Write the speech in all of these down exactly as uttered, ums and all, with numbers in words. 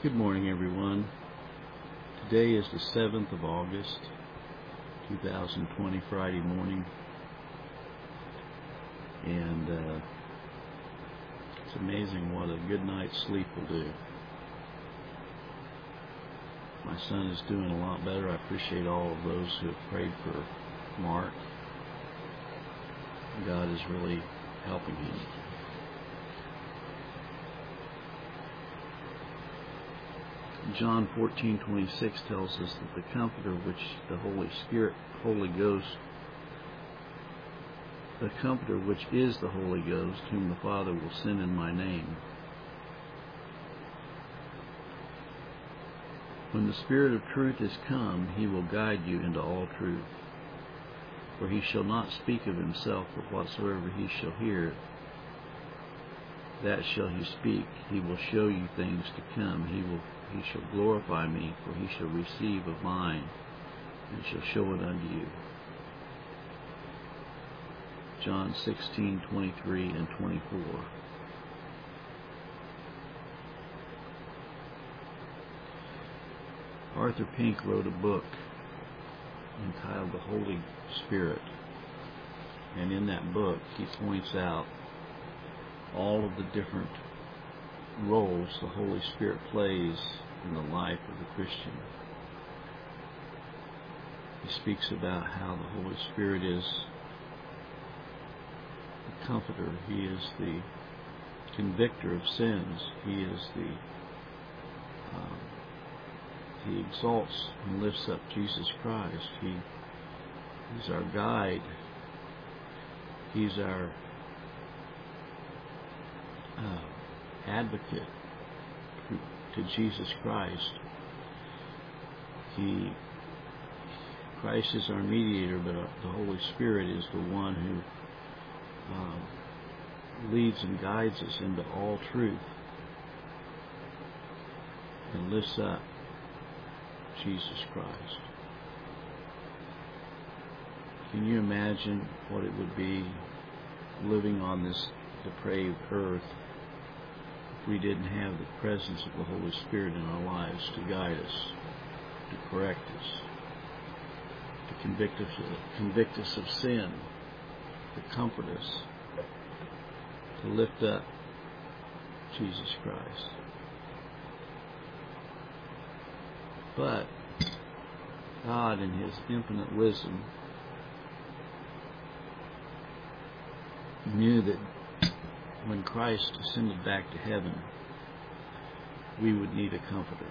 Good morning, everyone. Today is the seventh of August, two thousand twenty, Friday morning, and uh, it's amazing what a good night's sleep will do. My son is doing a lot better. I appreciate all of those who have prayed for Mark. God is really helping him. John fourteen twenty-six tells us that the Comforter, which the Holy Spirit, Holy Ghost, the Comforter, which is the Holy Ghost, whom the Father will send in my name. When the Spirit of truth is come, he will guide you into all truth. For he shall not speak of himself, but whatsoever he shall hear, that shall he speak. He will show you things to come. He will He shall glorify me, for he shall receive of mine, and shall show it unto you. John sixteen twenty-three and twenty-four. Arthur Pink wrote a book entitled The Holy Spirit, and in that book he points out all of the different roles the Holy Spirit plays in the life of the Christian. He speaks about how the Holy Spirit is the Comforter. He is the convictor of sins. He is the um, he exalts and lifts up Jesus Christ. He he's our guide. He's our uh, advocate to Jesus Christ. He, Christ is our mediator, but the Holy Spirit is the one who um, leads and guides us into all truth and lifts up Jesus Christ. Can you imagine what it would be living on this depraved earth if we didn't have the presence of the Holy Spirit in our lives to guide us, to correct us, to convict us, convict us of sin, to comfort us, to lift up Jesus Christ? But God, in His infinite wisdom, knew that when Christ ascended back to heaven, we would need a comforter.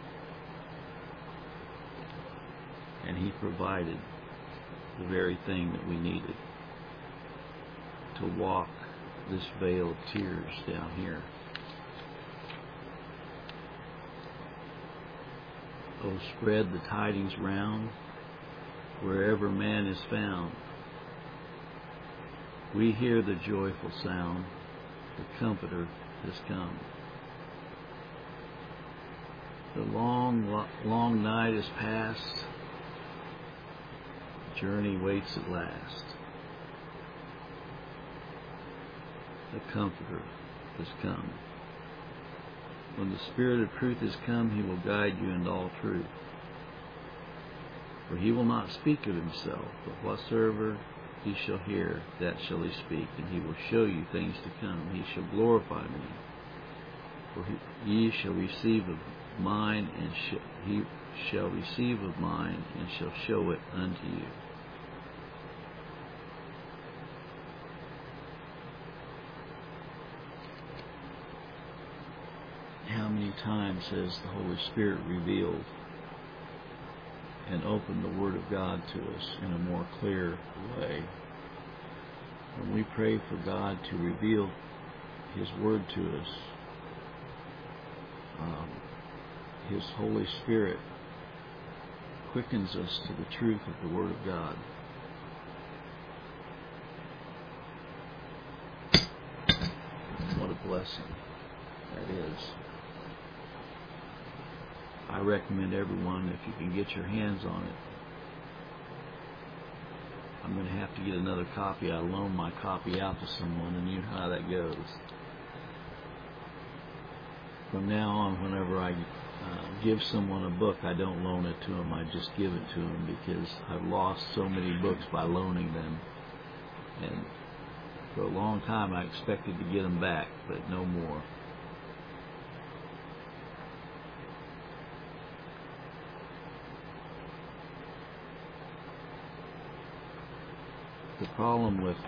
And He provided the very thing that we needed to walk this vale of tears down here. Oh, spread the tidings round wherever man is found. We hear the joyful sound. The Comforter has come. The long, long night is past. The journey waits at last. The Comforter has come. When the Spirit of truth is come, he will guide you into all truth. For he will not speak of himself, but whatsoever he shall hear, that shall he speak, and he will show you things to come. He shall glorify me, for he, ye shall receive of mine, and sh- he shall receive of mine, and shall show it unto you. How many times has the Holy Spirit revealed and opened the Word of God to us in a more clear way? When we pray for God to reveal His Word to us, um, His Holy Spirit quickens us to the truth of the Word of God. What a blessing that is. I recommend everyone, if you can get your hands on it. I'm going to have to get another copy. I loan my copy out to someone, and you know how that goes. from now on, whenever I uh, give someone a book, I don't loan it to them. I just give it to them, because I've lost so many books by loaning them. And for a long time, I expected to get them back, but no more. The problem with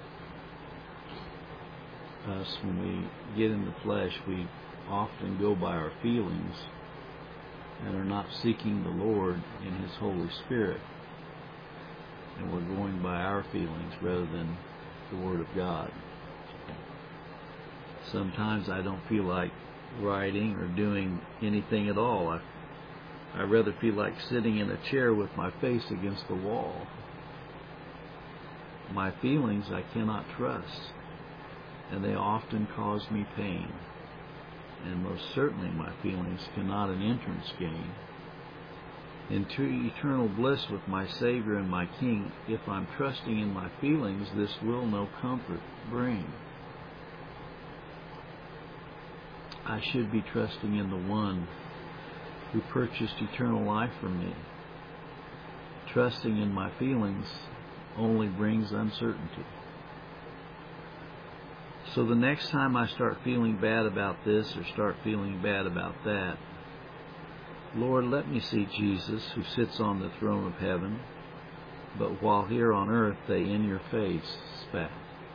us, when we get in the flesh, we often go by our feelings and are not seeking the Lord in His Holy Spirit. And we're going by our feelings rather than the Word of God. Sometimes I don't feel like writing or doing anything at all. I, I rather feel like sitting in a chair with my face against the wall. My feelings I cannot trust, and they often cause me pain. And most certainly my feelings cannot an entrance gain into eternal bliss with my Savior and my King. If I'm trusting in my feelings, this will no comfort bring. I should be trusting in the one who purchased eternal life for me. Trusting in my feelings only brings uncertainty. So the next time I start feeling bad about this or start feeling bad about that, Lord, let me see Jesus, who sits on the throne of heaven, but while here on earth they in your face spat.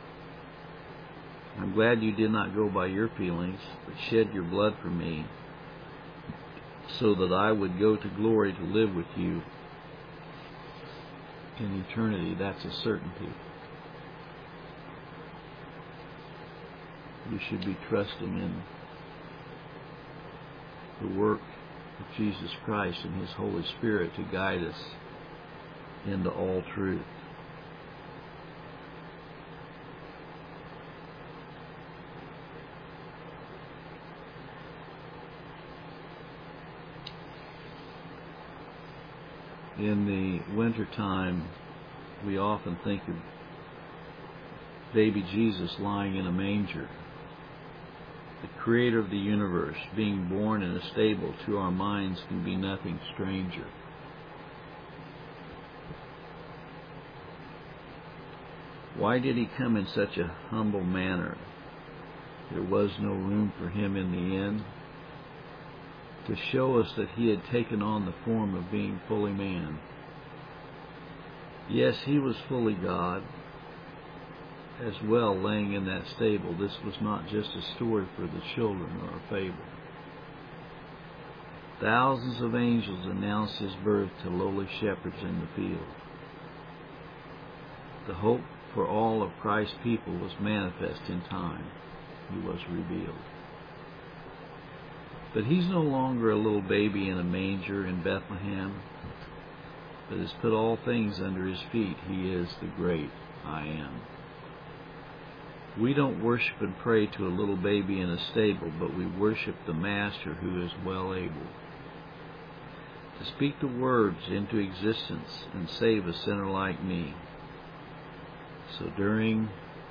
I'm glad you did not go by your feelings, but shed your blood for me, so that I would go to glory to live with you in eternity. That's a certainty. We should be trusting in the work of Jesus Christ and His Holy Spirit to guide us into all truth. In the wintertime, we often think of baby Jesus lying in a manger. The Creator of the universe being born in a stable to our minds can be nothing stranger. Why did He come in such a humble manner? There was no room for Him in the inn. To show us that He had taken on the form of being fully man. Yes, He was fully God as well, laying in that stable. This was not just a story for the children or a fable. Thousands of angels announced His birth to lowly shepherds in the field. The hope for all of Christ's people was manifest in time. He was revealed. But He's no longer a little baby in a manger in Bethlehem, but has put all things under His feet. He is the great I Am. We don't worship and pray to a little baby in a stable, but we worship the Master who is well able to speak the words into existence and save a sinner like me. So during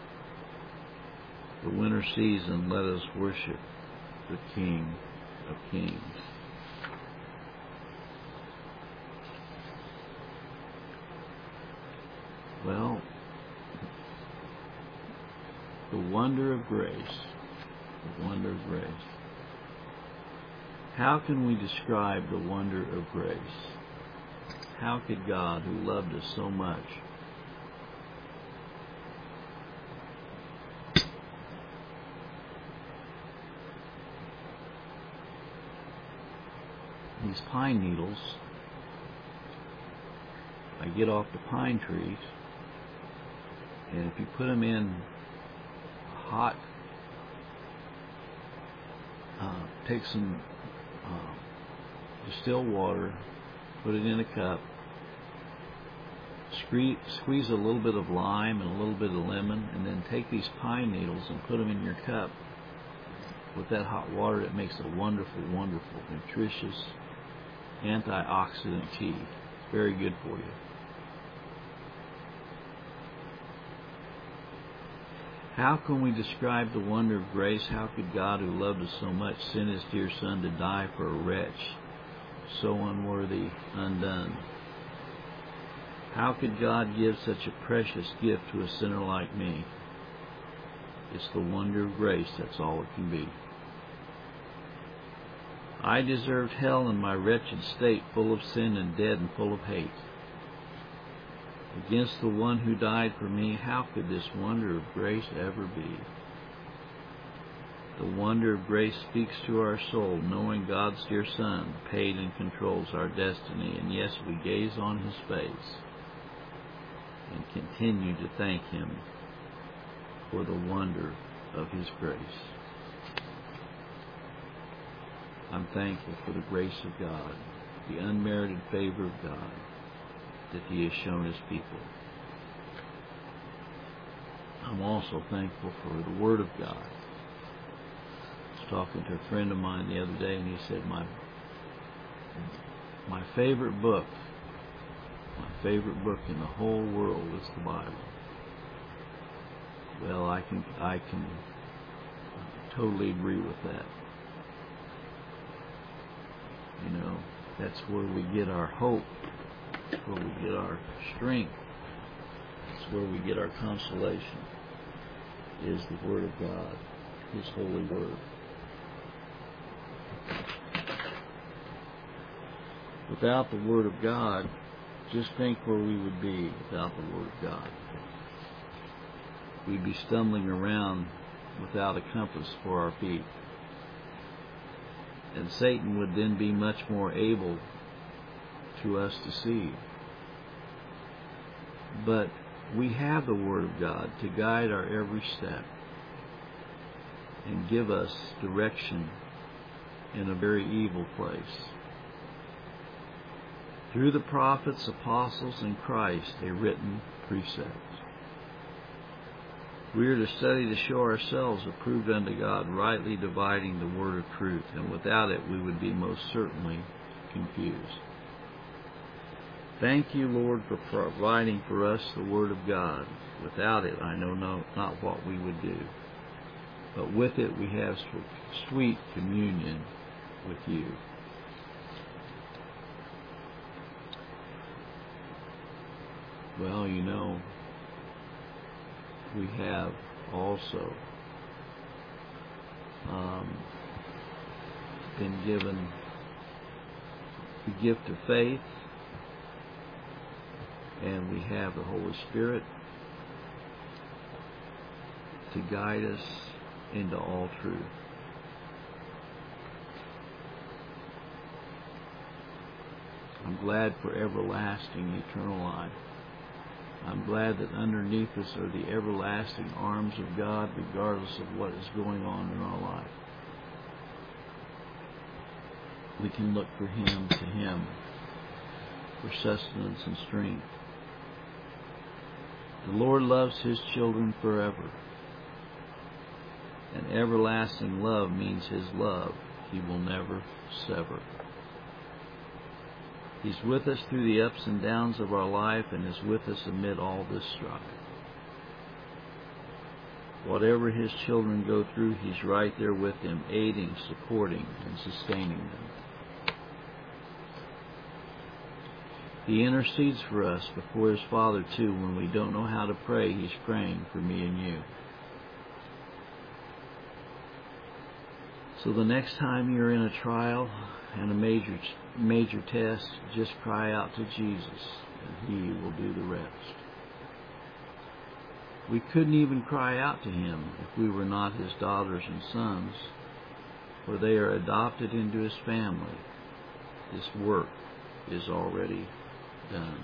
the winter season, let us worship the King of Kings. Well, the wonder of grace, the wonder of grace. How can we describe the wonder of grace? How could God, who loved us so much, these pine needles, I get off the pine trees, and if you put them in hot, uh, take some uh, distilled water, put it in a cup, squeeze, squeeze a little bit of lime and a little bit of lemon, and then take these pine needles and put them in your cup. With that hot water, it makes a wonderful, wonderful, nutritious antioxidant tea. It's very good for you. How can we describe the wonder of grace? How could God, who loved us so much, send His dear Son to die for a wretch so unworthy, undone? How could God give such a precious gift to a sinner like me? It's the wonder of grace, that's all it can be. I deserved hell in my wretched state, full of sin and dead and full of hate. Against the one who died for me, how could this wonder of grace ever be? The wonder of grace speaks to our soul, knowing God's dear Son paid and controls our destiny, and yes, we gaze on His face and continue to thank Him for the wonder of His grace. I'm thankful for the grace of God, the unmerited favor of God that He has shown His people. I'm also thankful for the Word of God. I was talking to a friend of mine the other day, and he said, my my favorite book, my favorite book in the whole world is the Bible. Well, I can I can totally agree with that. You know, that's where we get our hope, that's where we get our strength, that's where we get our consolation, is the Word of God, His holy Word. Without the Word of God, just think where we would be without the Word of God. We'd be stumbling around without a compass for our feet. And Satan would then be much more able to us to see. But we have the Word of God to guide our every step and give us direction in a very evil place. Through the prophets, apostles, and Christ, a written precept. We are to study to show ourselves approved unto God, rightly dividing the word of truth, and without it we would be most certainly confused. Thank you, Lord, for providing for us the Word of God. Without it, I know no, not what we would do. But with it, we have sweet communion with you. Well, you know, we have also um, been given the gift of faith, and we have the Holy Spirit to guide us into all truth. I'm glad for everlasting eternal life. I'm glad that underneath us are the everlasting arms of God, regardless of what is going on in our life. We can look for Him, to Him, for sustenance and strength. The Lord loves His children forever. And everlasting love means His love He will never sever. He's with us through the ups and downs of our life and is with us amid all this strife. Whatever His children go through, He's right there with them, aiding, supporting, and sustaining them. He intercedes for us before His Father, too. When we don't know how to pray, He's praying for me and you. So the next time you're in a trial and a major major test, just cry out to Jesus, and He will do the rest. We couldn't even cry out to Him if we were not His daughters and sons, for they are adopted into His family. This work is already done.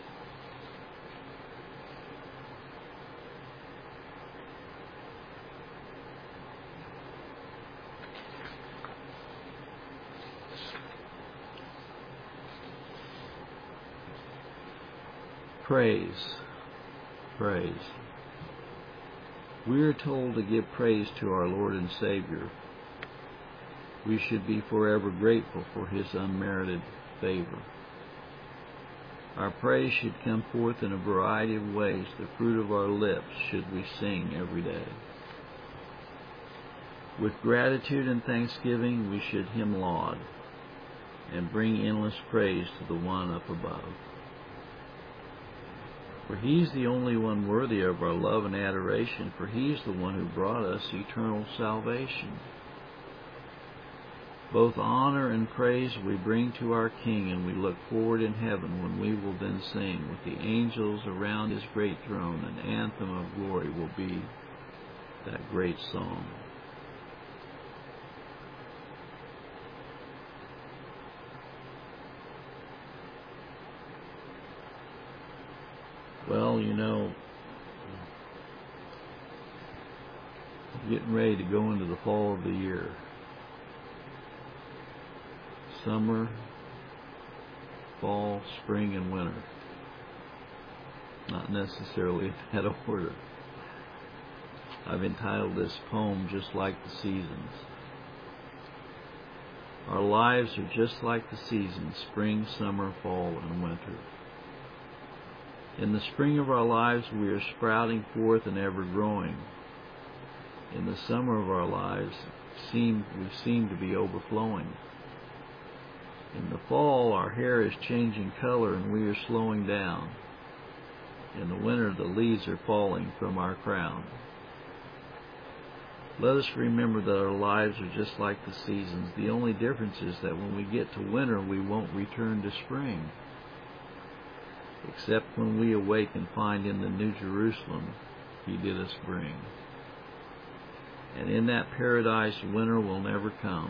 Praise, praise. We are told to give praise to our Lord and Savior. We should be forever grateful for His unmerited favor. Our praise should come forth in a variety of ways. The fruit of our lips should we sing every day. With gratitude and thanksgiving we should him laud and bring endless praise to the one up above. For he's the only one worthy of our love and adoration, for he's the one who brought us eternal salvation. Both honor and praise we bring to our King, and we look forward in heaven when we will then sing with the angels around his great throne. An anthem of glory will be that great song. Well, you know, getting ready to go into the fall of the year. Summer, fall, spring, and winter. Not necessarily in that order. I've entitled this poem Just Like the Seasons. Our lives are just like the seasons, spring, summer, fall, and winter. In the spring of our lives, we are sprouting forth and ever growing. In the summer of our lives, seem, we seem to be overflowing. In the fall, our hair is changing color and we are slowing down. In the winter, the leaves are falling from our crown. Let us remember that our lives are just like the seasons. The only difference is that when we get to winter, we won't return to spring. Except when we awake and find in the New Jerusalem he did us bring. And in that paradise winter will never come.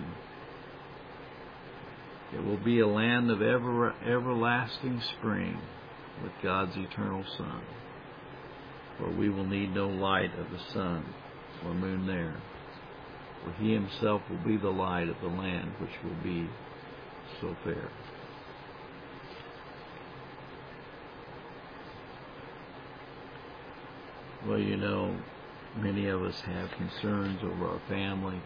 It will be a land of ever, everlasting spring with God's eternal sun, where we will need no light of the sun or moon there, for he himself will be the light of the land which will be so fair. Well, you know, many of us have concerns over our family.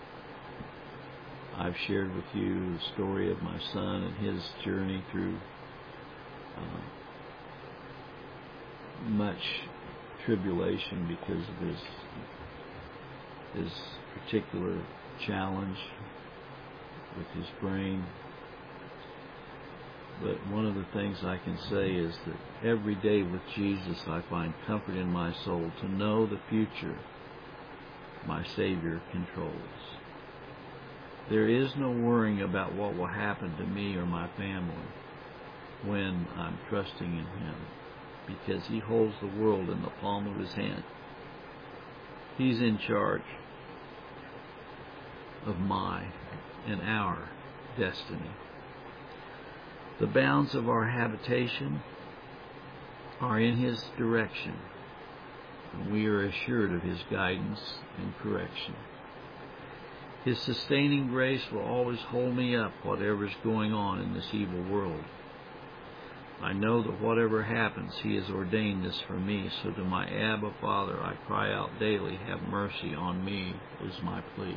I've shared with you the story of my son and his journey through uh, much tribulation because of his his particular challenge with his brain. But one of the things I can say is that every day with Jesus I find comfort in my soul to know the future my Savior controls. There is no worrying about what will happen to me or my family when I'm trusting in him, because he holds the world in the palm of his hand. He's in charge of my and our destiny. The bounds of our habitation are in his direction, and we are assured of his guidance and correction. His sustaining grace will always hold me up whatever is going on in this evil world. I know that whatever happens, he has ordained this for me, so to my Abba Father I cry out daily, have mercy on me, is my plea.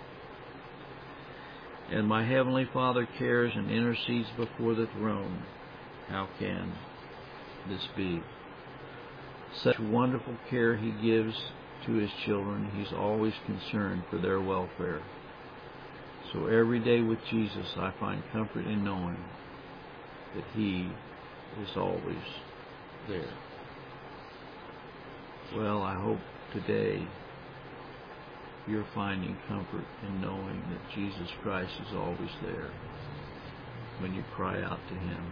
And my Heavenly Father cares and intercedes before the throne. How can this be? Such wonderful care he gives to his children. He's always concerned for their welfare. So every day with Jesus I find comfort in knowing that he is always there. Well, I hope today you're finding comfort in knowing that Jesus Christ is always there when you cry out to him.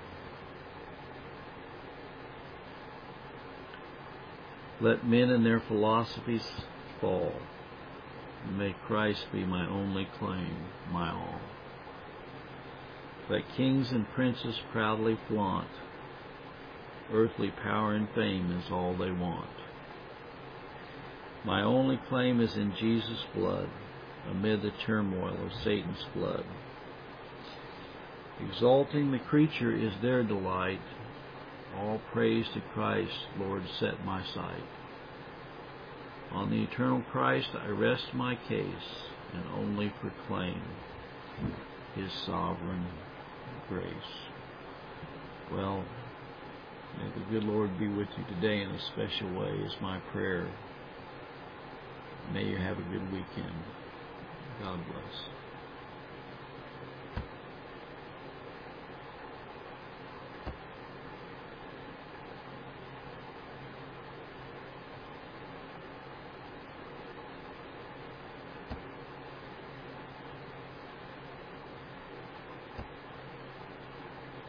Let men and their philosophies fall. May Christ be my only claim, my all. Let kings and princes proudly flaunt. Earthly power and fame is all they want. My only claim is in Jesus' blood, amid the turmoil of Satan's flood. Exalting the creature is their delight. All praise to Christ, Lord, set my sight. On the eternal Christ I rest my case, and only proclaim his sovereign grace. Well, good Lord be with you today in a special way is my prayer. May you have a good weekend. God bless.